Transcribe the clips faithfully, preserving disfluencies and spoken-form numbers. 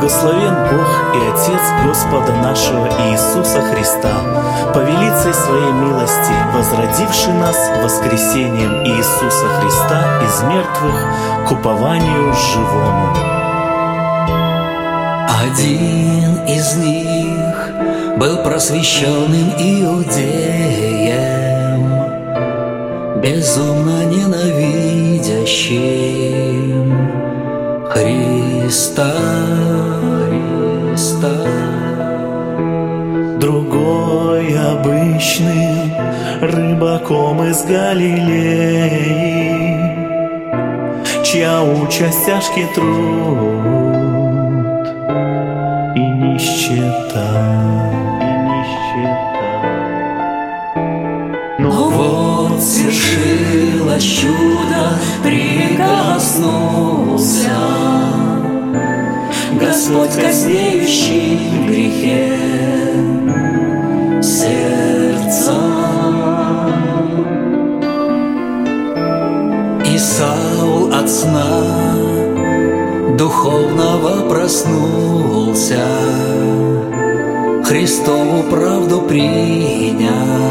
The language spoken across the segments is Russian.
Благословен Бог и Отец Господа нашего Иисуса Христа, по велицей Своей милости, возродивший нас воскресением Иисуса Христа из мертвых к упованию живому. Один из них был просвещенным иудеем, безумно ненавидящим Христа, Христа. Другой обычным рыбаком из Галилеи, чья участь тяжкий труд и нищета, и нищета. Но вот свершилось чудо, прикоснулся Господь, коснеющий в грехе сердца. И Саул от сна духовного проснулся, Христову правду приняв,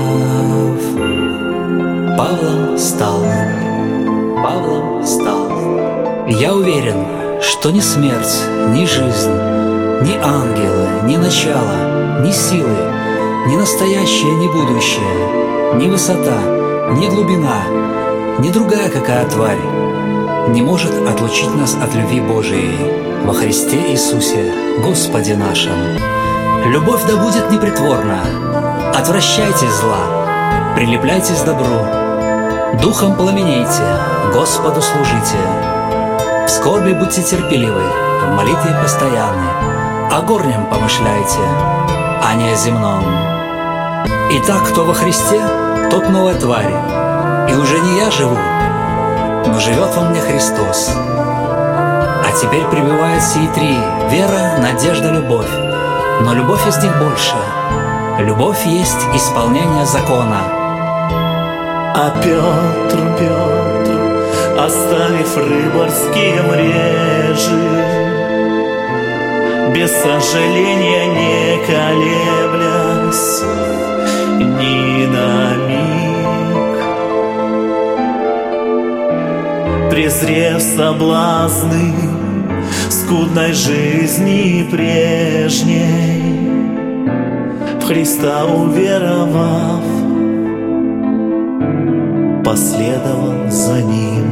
Павлом стал, Павлом стал. Я уверен, что ни смерть, ни жизнь, ни ангелы, ни начало, ни силы, ни настоящее, ни будущее, ни высота, ни глубина, ни другая какая тварь не может отлучить нас от любви Божией во Христе Иисусе, Господе нашем. Любовь да будет непритворна, отвращайтесь зла, прилепляйтесь к добру, духом пламенейте, Господу служите. В скорби будьте терпеливы, в молитве постоянны, о горнем помышляйте, а не о земном. Итак, кто во Христе, тот новая тварь, и уже не я живу, но живет во мне Христос. А теперь пребывают сии три: вера, надежда, любовь. Но любовь из них больше. Любовь есть исполнение закона. А Петр, Петр, оставив рыборские мрежи, без сожаления не колеблясь ни на миг, презрев соблазны скудной жизни прежней, в Христа уверовав, последовал за Ним.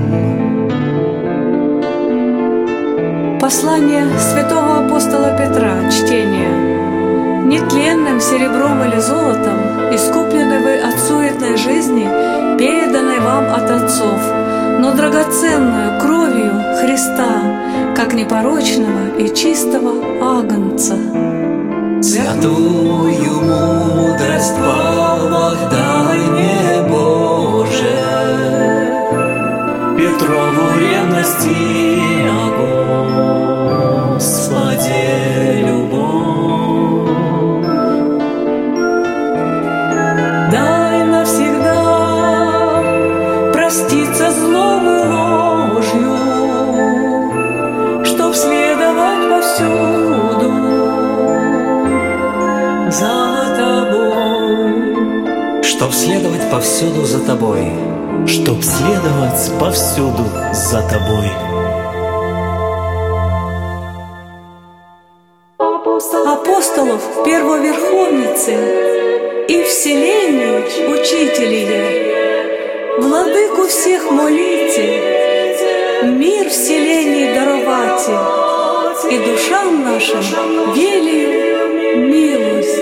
Послание святого апостола Петра, чтение. Нетленным серебром или золотом искуплены вы от суетной жизни, переданной вам от отцов, но драгоценную кровью Христа, как непорочного и чистого агнца. Святую мудрость Бог дай мне, Боже, Петрову ревности о Господе любовь. Дай навсегда проститься злому ложью, чтоб следовать повсюду за тобой. Чтоб следовать повсюду за тобой. Чтоб следовать повсюду за тобой. Апостолов первоверховницы и вселению учителие, владыку всех молите, мир вселенной даровате, и душам нашим велию милость.